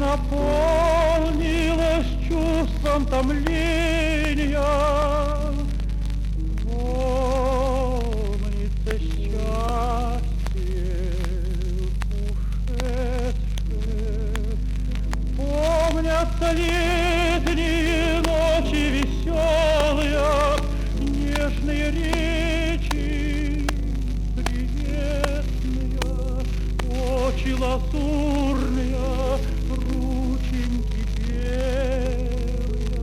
наполнилось чувством томления. Помнится счастье ушедшее, помнятся летние ночи веселые, нежные речи приветные, очи лазурные, рученьки белые.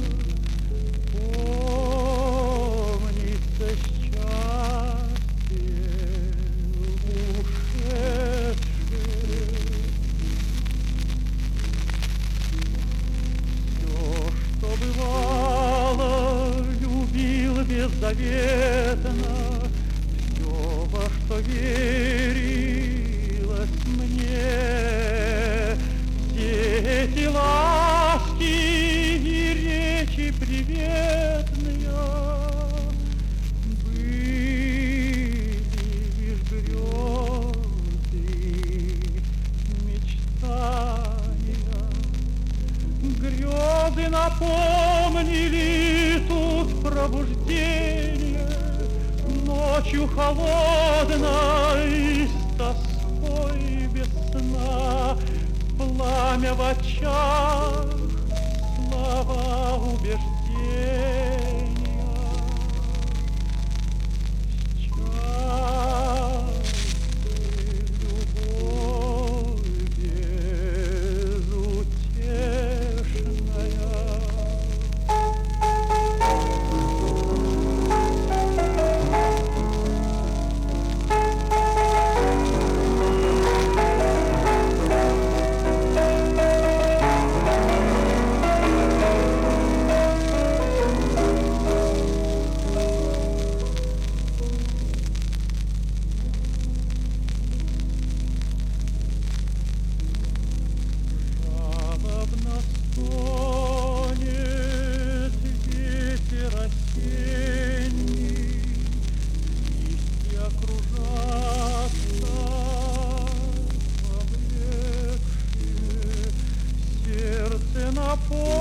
Помнится счастье ушедшее. Все, что бывало, любил беззаветно, все, во что верилось мне, все эти ласки и речи приветные были лишь грезы, мечтания. Грезы напомнили тут пробуждение, ночью холодной, с тоской без сна, пламя в очах, слова убеждения. Счастье, любовь безутешная. Жалобно стонет ветер осенний, листья кружатся, поблекшие, сердце наполнено